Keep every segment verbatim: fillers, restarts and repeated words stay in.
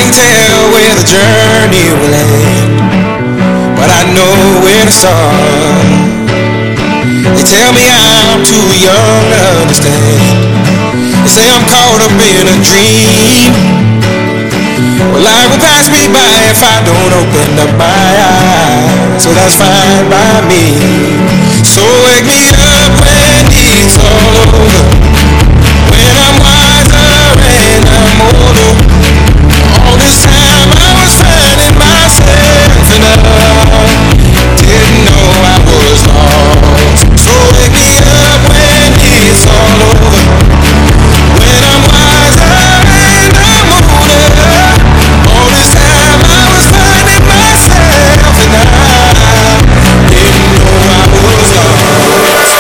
can't tell where the journey will end, but I know where to start. They tell me I'm too young to understand. They say I'm caught up in a dream. Well, life will pass me by if I don't open up my eyes. So that's fine by me. So wake me up when it's all over, when I'm wiser and I'm older. All this time I was finding myself and I didn't know I was lost. So wake me up when it's all over, when I'm wiser and I'm older. All this time I was finding myself and I didn't know I was lost.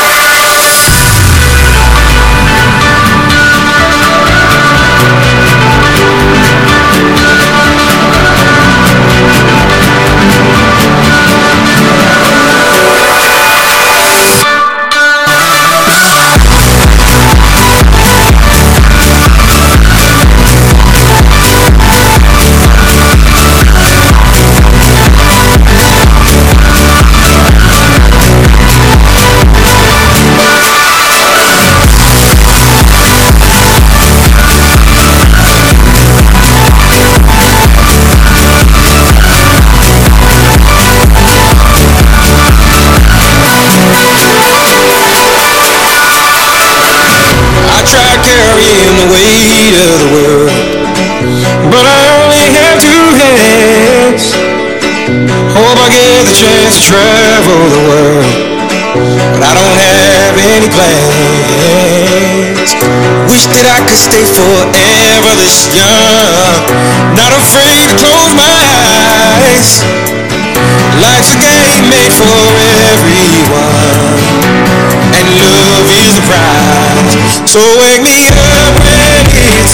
Carrying the weight of the world, but I only have two hands. Hope I get the chance to travel the world, but I don't have any plans. Wish that I could stay forever this young, not afraid to close my eyes. Life's a game made for everyone, and love is the prize. So wake me up when it's